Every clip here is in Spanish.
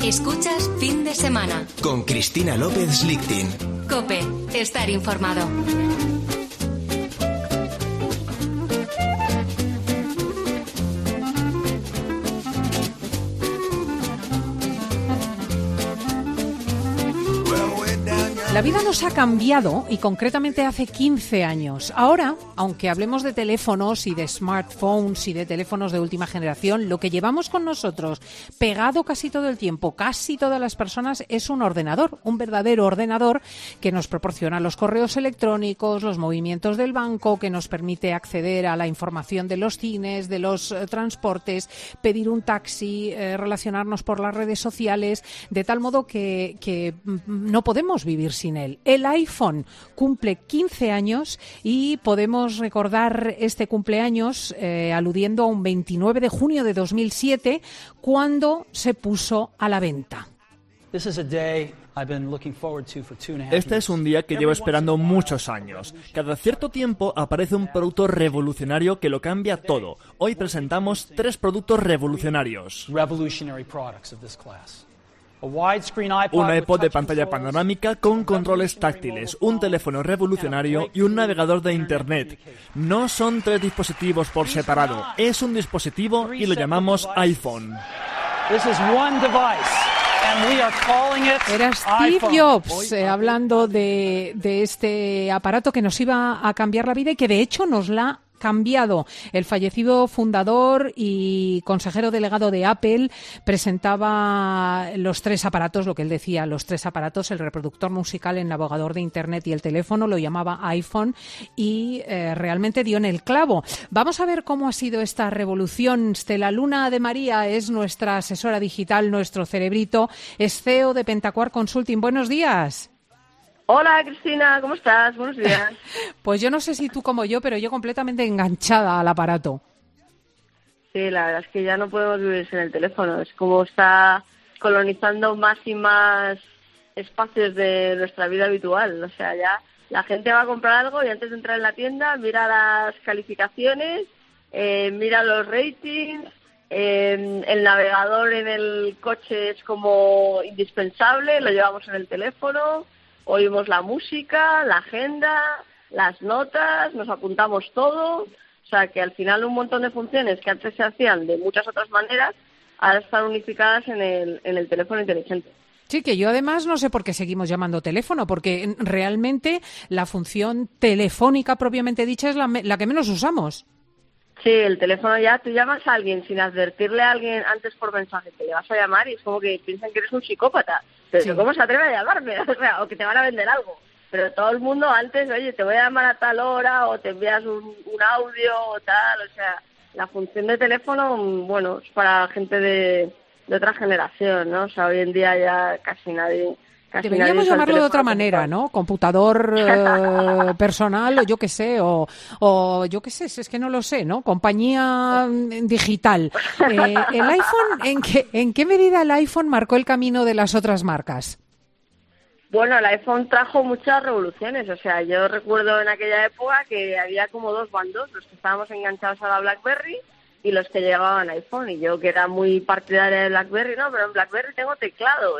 Escuchas Fin de Semana. Con Cristina López Lichting. COPE. Estar informado. La vida nos ha cambiado y concretamente hace 15 años. Ahora, aunque hablemos de teléfonos y de smartphones y de teléfonos de última generación, lo que llevamos con nosotros pegado casi todo el tiempo, casi todas las personas, es un ordenador, un verdadero ordenador que nos proporciona los correos electrónicos, los movimientos del banco, que nos permite acceder a la información de los cines, de los transportes, pedir un taxi, relacionarnos por las redes sociales, de tal modo que no podemos vivir sin él. El iPhone cumple 15 años y podemos recordar este cumpleaños aludiendo a un 29 de junio de 2007 cuando se puso a la venta. Este es un día que llevo esperando muchos años. Cada cierto tiempo aparece un producto revolucionario que lo cambia todo. Hoy presentamos 3 productos revolucionarios. Un iPod de pantalla panorámica con controles táctiles, un teléfono revolucionario y un navegador de Internet. No son 3 dispositivos por separado, es un dispositivo y lo llamamos iPhone. Era Steve Jobs hablando de este aparato que nos iba a cambiar la vida y que de hecho nos la ha cambiado. El fallecido fundador y consejero delegado de Apple presentaba los 3 aparatos, lo que él decía, los 3 aparatos, el reproductor musical, el navegador de Internet y el teléfono, lo llamaba iPhone y realmente dio en el clavo. Vamos a ver cómo ha sido esta revolución. Stella Luna de María es nuestra asesora digital, nuestro cerebrito, es CEO de Pentacuar Consulting. Buenos días. Hola Cristina, ¿cómo estás? Buenos días. Pues yo no sé si tú como yo, pero yo completamente enganchada al aparato. Sí, la verdad es que ya no podemos vivir sin el teléfono. Es como está colonizando más y más espacios de nuestra vida habitual. O sea, ya la gente va a comprar algo y antes de entrar en la tienda mira las calificaciones, mira los ratings, el navegador en el coche es como indispensable, lo llevamos en el teléfono. Oímos la música, la agenda, las notas, nos apuntamos todo. O sea, que al final un montón de funciones que antes se hacían de muchas otras maneras, ahora están unificadas en el teléfono inteligente. Sí, que yo además no sé por qué seguimos llamando teléfono, porque realmente la función telefónica propiamente dicha es la que menos usamos. Sí, el teléfono ya, tú llamas a alguien sin advertirle a alguien antes por mensaje que le vas a llamar y es como que piensan que eres un psicópata. Pero sí. ¿Cómo se atreve a llamarme? O sea, o que te van a vender algo. Pero todo el mundo antes, oye, te voy a llamar a tal hora o te envías un audio o tal. O sea, la función de teléfono, bueno, es para gente de otra generación, ¿no? O sea, hoy en día ya casi nadie... Deberíamos llamarlo de otra manera, ¿no? Computador personal o yo qué sé, o yo qué sé, es que no lo sé, ¿no? Compañía digital. ¿El iPhone, en qué medida el iPhone marcó el camino de las otras marcas? Bueno, el iPhone trajo muchas revoluciones. O sea, yo recuerdo en aquella época que había como 2 bandos, los que estábamos enganchados a la BlackBerry y los que llegaban a iPhone. Y yo, que era muy partidaria de BlackBerry, no, pero en BlackBerry tengo teclado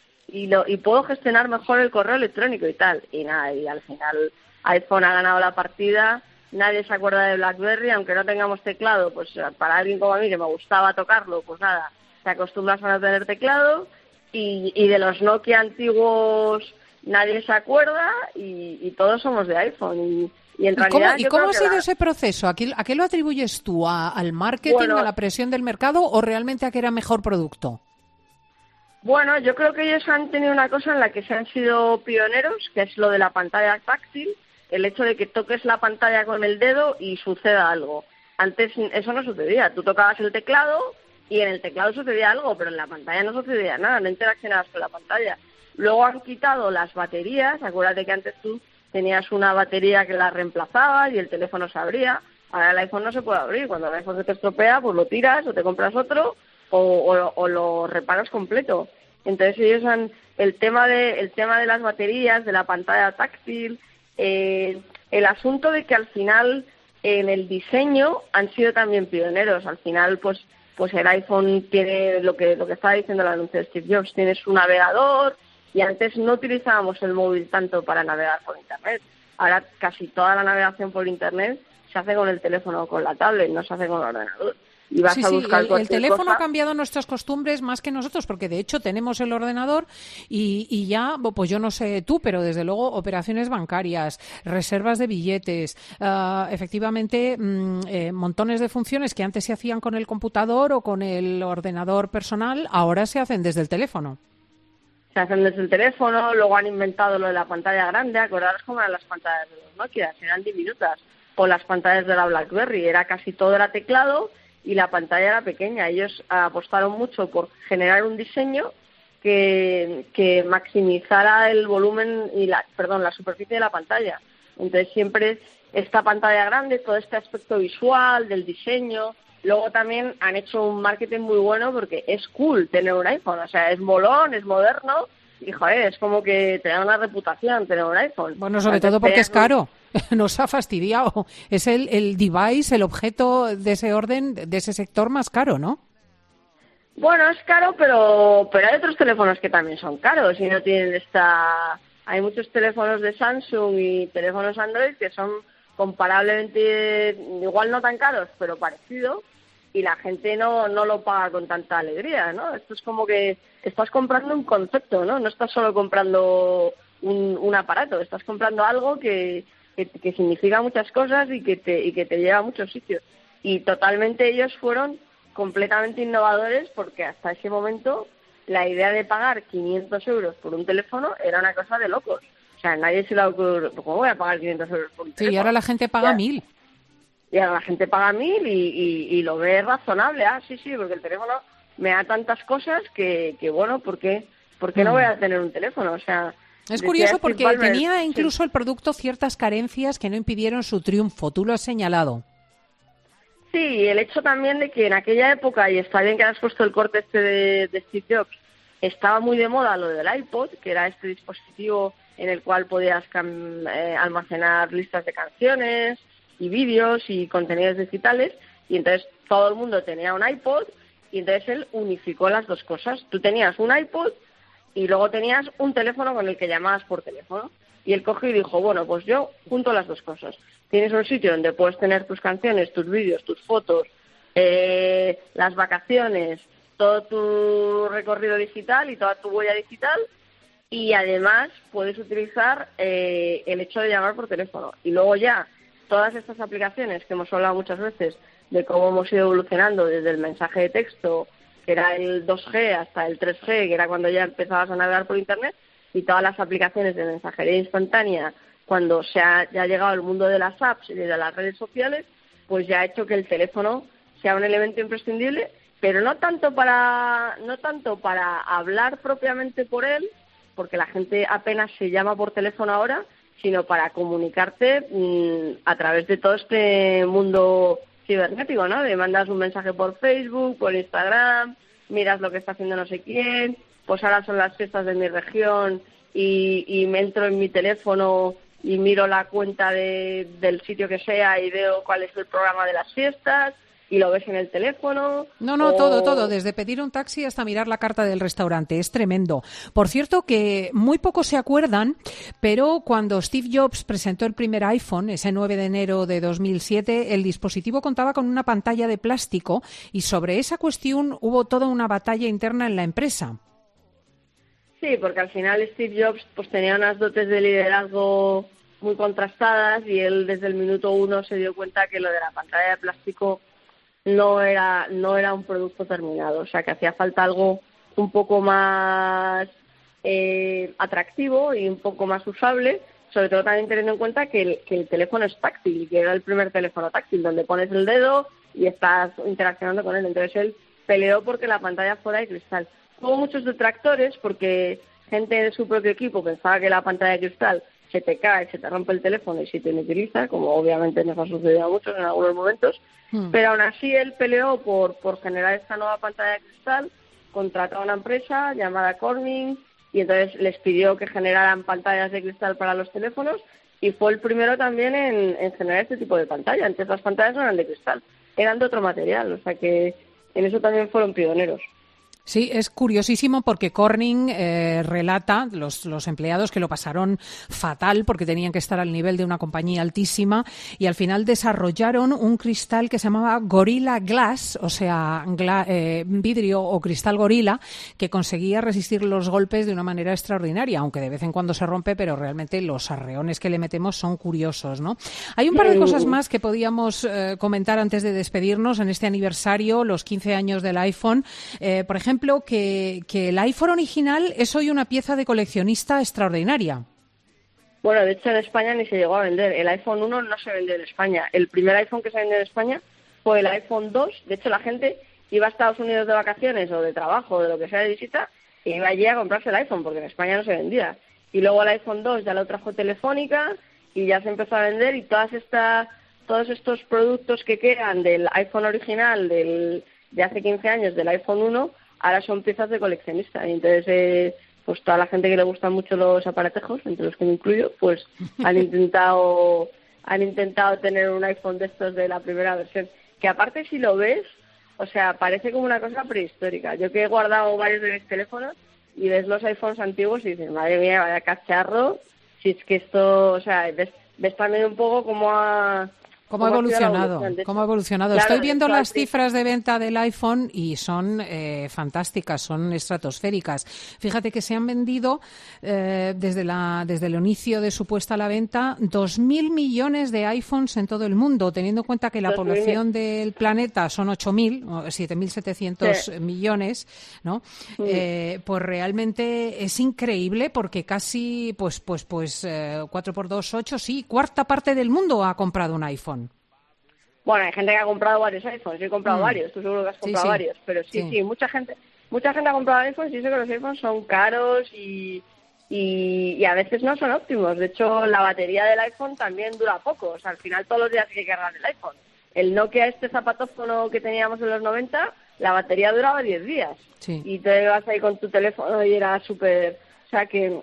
y puedo gestionar mejor el correo electrónico y tal. Y nada, y al final iPhone ha ganado la partida, nadie se acuerda de BlackBerry, aunque no tengamos teclado, pues para alguien como a mí que me gustaba tocarlo, pues nada, te acostumbras a no tener teclado, y de los Nokia antiguos nadie se acuerda, y todos somos de iPhone. Y en realidad, ¿Y cómo ha sido ese proceso? ¿A qué lo atribuyes tú? ¿Al marketing, bueno, a la presión del mercado o realmente a que era mejor producto? Bueno, yo creo que ellos han tenido una cosa en la que se han sido pioneros, que es lo de la pantalla táctil, el hecho de que toques la pantalla con el dedo y suceda algo. Antes eso no sucedía, tú tocabas el teclado y en el teclado sucedía algo, pero en la pantalla no sucedía nada, no interaccionabas con la pantalla. Luego han quitado las baterías, acuérdate que antes tú tenías una batería que la reemplazabas y el teléfono se abría. Ahora el iPhone no se puede abrir, cuando el iPhone se te estropea, pues lo tiras o te compras otro, o lo reparas completo. Entonces ellos el tema de las baterías, de la pantalla táctil, el asunto de que al final en el diseño han sido también pioneros. Al final, pues el iPhone tiene lo que estaba diciendo el anuncio de Steve Jobs, tiene su navegador, y antes no utilizábamos el móvil tanto para navegar por Internet. Ahora casi toda la navegación por Internet se hace con el teléfono o con la tablet, no se hace con el ordenador. Y vas a buscar el teléfono ha cambiado nuestras costumbres más que nosotros, porque de hecho tenemos el ordenador y ya, pues yo no sé tú, pero desde luego operaciones bancarias, reservas de billetes, efectivamente montones de funciones que antes se hacían con el computador o con el ordenador personal, ahora se hacen desde el teléfono. Se hacen desde el teléfono, luego han inventado lo de la pantalla grande. Acordaros cómo eran las pantallas de los Nokia, eran diminutas, o las pantallas de la BlackBerry, casi todo era teclado y la pantalla era pequeña. Ellos apostaron mucho por generar un diseño que maximizara el volumen y la superficie de la pantalla. Entonces siempre esta pantalla grande, todo este aspecto visual del diseño. Luego también han hecho un marketing muy bueno porque es cool tener un iPhone, o sea, es molón, es moderno y, joder, es como que te da una reputación tener un iPhone. Bueno, sobre todo porque es caro, nos ha fastidiado. Es el device, el objeto de ese orden, de ese sector más caro, ¿no? Bueno, es caro, pero hay otros teléfonos que también son caros y no tienen esta... Hay muchos teléfonos de Samsung y teléfonos Android que son comparablemente, igual no tan caros, pero parecidos, y la gente no lo paga con tanta alegría, ¿no? Esto es como que estás comprando un concepto, ¿no? No estás solo comprando un aparato, estás comprando algo que significa muchas cosas y que te lleva a muchos sitios. Y totalmente ellos fueron completamente innovadores, porque hasta ese momento la idea de pagar 500 euros por un teléfono era una cosa de locos. O sea, nadie se le ocurrió, ¿cómo voy a pagar 500 euros por un teléfono? Sí, y ahora la gente paga 1.000. Y ahora la gente paga 1.000 y lo ve razonable. Sí, porque el teléfono me da tantas cosas que bueno, ¿por qué no voy a tener un teléfono? O sea, es curioso porque tenía incluso el producto ciertas carencias que no impidieron su triunfo. Tú lo has señalado. Sí, el hecho también de que en aquella época, y está bien que has puesto el corte de Steve Jobs, estaba muy de moda lo del iPod, que era este dispositivo en el cual podías almacenar listas de canciones y vídeos y contenidos digitales, y entonces todo el mundo tenía un iPod, y entonces él unificó las dos cosas. Tú tenías un iPod y luego tenías un teléfono con el que llamabas por teléfono. Y él cogió y dijo, bueno, pues yo junto las dos cosas. Tienes un sitio donde puedes tener tus canciones, tus vídeos, tus fotos, las vacaciones, todo tu recorrido digital y toda tu huella digital, y además puedes utilizar el hecho de llamar por teléfono. Y luego ya todas estas aplicaciones que hemos hablado muchas veces de cómo hemos ido evolucionando desde el mensaje de texto, que era el 2G, hasta el 3G, que era cuando ya empezabas a navegar por Internet, y todas las aplicaciones de mensajería instantánea, cuando ya ha llegado el mundo de las apps y de las redes sociales, pues ya ha hecho que el teléfono sea un elemento imprescindible, pero no tanto para hablar propiamente por él, porque la gente apenas se llama por teléfono ahora, sino para comunicarte a través de todo este mundo cibernético, ¿no? De mandas un mensaje por Facebook, por Instagram, miras lo que está haciendo no sé quién, pues ahora son las fiestas de mi región y me entro en mi teléfono y miro la cuenta del sitio que sea y veo cuál es el programa de las fiestas y lo ves en el teléfono. No, todo, desde pedir un taxi hasta mirar la carta del restaurante, es tremendo. Por cierto, que muy pocos se acuerdan, pero cuando Steve Jobs presentó el primer iPhone, ese 9 de enero de 2007, el dispositivo contaba con una pantalla de plástico y sobre esa cuestión hubo toda una batalla interna en la empresa. Sí, porque al final Steve Jobs pues tenía unas dotes de liderazgo muy contrastadas y él desde el minuto 1 se dio cuenta que lo de la pantalla de plástico no era un producto terminado, o sea que hacía falta algo un poco más atractivo y un poco más usable, sobre todo también teniendo en cuenta que el teléfono es táctil, que era el primer teléfono táctil donde pones el dedo y estás interaccionando con él. Entonces él peleó porque la pantalla fuera de cristal. Hubo muchos detractores porque gente de su propio equipo pensaba que la pantalla de cristal se te cae, se te rompe el teléfono y se te inutiliza, como obviamente nos ha sucedido a muchos en algunos momentos, pero aún así él peleó por generar esta nueva pantalla de cristal, contrató a una empresa llamada Corning y entonces les pidió que generaran pantallas de cristal para los teléfonos y fue el primero también en generar este tipo de pantalla. Antes las pantallas no eran de cristal, eran de otro material, o sea que en eso también fueron pioneros. Sí, es curiosísimo porque Corning relata los empleados que lo pasaron fatal porque tenían que estar al nivel de una compañía altísima y al final desarrollaron un cristal que se llamaba Gorilla Glass, o sea, vidrio o cristal gorila, que conseguía resistir los golpes de una manera extraordinaria, aunque de vez en cuando se rompe, pero realmente los arreones que le metemos son curiosos, ¿no? Hay un par de cosas más que podíamos comentar antes de despedirnos en este aniversario, los 15 años del iPhone. Por ejemplo, que el iPhone original es hoy una pieza de coleccionista extraordinaria. Bueno, de hecho en España ni se llegó a vender. El iPhone 1 no se vendió en España. El primer iPhone que se vendió en España fue el iPhone 2. De hecho, la gente iba a Estados Unidos de vacaciones o de trabajo o de lo que sea de visita y iba allí a comprarse el iPhone porque en España no se vendía. Y luego el iPhone 2 ya lo trajo Telefónica y ya se empezó a vender y todos estos productos que quedan del iPhone original de hace 15 años, del iPhone 1, ahora son piezas de coleccionista. Y entonces, pues toda la gente que le gustan mucho los aparatejos, entre los que me incluyo, pues han intentado tener un iPhone de estos de la primera versión. Que aparte, si lo ves, o sea, parece como una cosa prehistórica. Yo que he guardado varios de mis teléfonos y ves los iPhones antiguos y dices, madre mía, vaya cacharro. Si es que esto, o sea, ves también un poco cómo ha evolucionado. Claro, estoy viendo las cifras de venta del iPhone y son fantásticas, son estratosféricas. Fíjate que se han vendido desde el inicio de su puesta a la venta 2.000 millones de iPhones en todo el mundo, teniendo en cuenta que la población del planeta son 8.000 o 7.700 millones, ¿no? Pues realmente es increíble porque casi pues 4 por 2, 8, sí, cuarta parte del mundo ha comprado un iPhone. Bueno, hay gente que ha comprado varios iPhones, yo he comprado varios, tú seguro que has comprado varios, pero sí, mucha gente ha comprado iPhones y eso que los iPhones son caros y a veces no son óptimos. De hecho, la batería del iPhone también dura poco, o sea, al final todos los días hay que cargar el iPhone. El Nokia, este zapatófono que teníamos en los 90, la batería duraba 10 días. Sí. Y te vas ahí con tu teléfono y era súper... O sea, que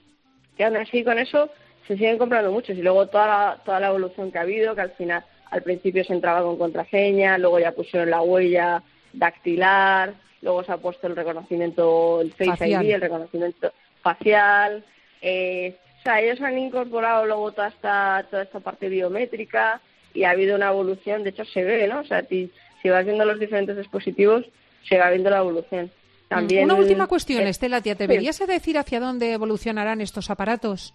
aún así con eso se siguen comprando muchos. Y luego toda la evolución que ha habido, que al final... Al principio se entraba con contraseña, luego ya pusieron la huella dactilar, luego se ha puesto el reconocimiento, el Face ID, el reconocimiento facial. O sea, ellos han incorporado luego toda esta parte biométrica y ha habido una evolución. De hecho, se ve, ¿no? O sea, si vas viendo los diferentes dispositivos, se va viendo la evolución. También, una última cuestión, Estela, ¿te atreverías a decir hacia dónde evolucionarán estos aparatos?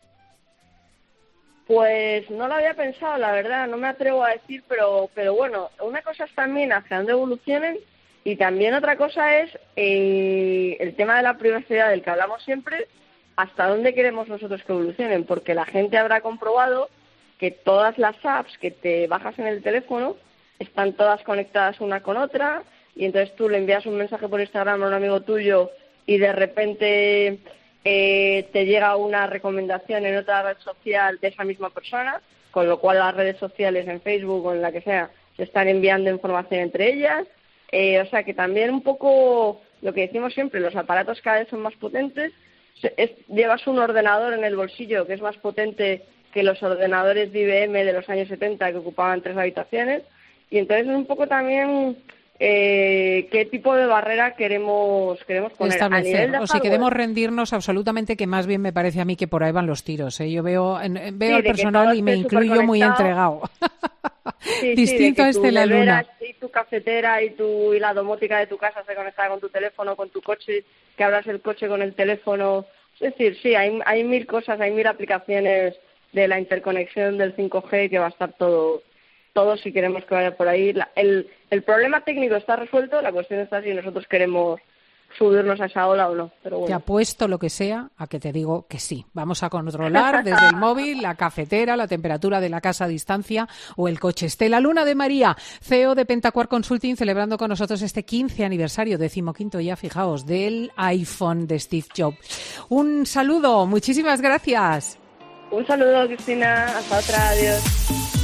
Pues no lo había pensado, la verdad, no me atrevo a decir, pero bueno, una cosa es también hacia dónde evolucionen y también otra cosa es el tema de la privacidad del que hablamos siempre, hasta dónde queremos nosotros que evolucionen, porque la gente habrá comprobado que todas las apps que te bajas en el teléfono están todas conectadas una con otra y entonces tú le envías un mensaje por Instagram a un amigo tuyo y de repente... te llega una recomendación en otra red social de esa misma persona, con lo cual las redes sociales en Facebook o en la que sea se están enviando información entre ellas. O sea que también un poco lo que decimos siempre, los aparatos cada vez son más potentes. Llevas un ordenador en el bolsillo que es más potente que los ordenadores de IBM de los años 70 que ocupaban 3 habitaciones. Y entonces es un poco también... qué tipo de barrera queremos poner establecer, o si queremos rendirnos absolutamente, que más bien me parece a mí que por ahí van los tiros, ¿eh? Yo veo al personal y me incluyo muy entregado. Distinto a la luna. Y tu cafetera y la domótica de tu casa se conecta con tu teléfono, con tu coche, que abras el coche con el teléfono. Es decir, sí, hay 1000 cosas, hay 1000 aplicaciones de la interconexión del 5G que va a estar todo si queremos que vaya por ahí. El problema técnico está resuelto, la cuestión está si nosotros queremos subirnos a esa ola o no. Pero bueno. Te apuesto lo que sea a que te digo que sí. Vamos a controlar desde el móvil la cafetera, la temperatura de la casa a distancia o el coche. Estela Luna de María, CEO de Pentaquark Consulting, celebrando con nosotros este 15 aniversario, 15º ya, fijaos, del iPhone de Steve Jobs. Un saludo, muchísimas gracias. Un saludo, Cristina. Hasta otra, adiós.